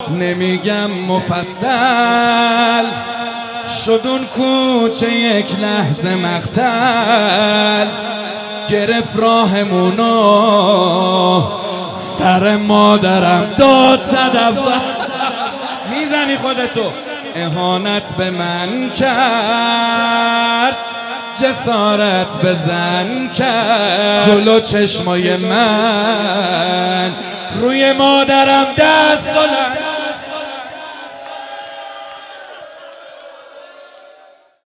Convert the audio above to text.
نمیگم مفصل، شد اون کوچه یک لحظه مقتل، گرفت راهمونو سر مادرم داد زد اول. میزنی خودتو. اهانت به من کرد، جسارت بزن کرد، جلو چشمای من روی مادرم دست بلند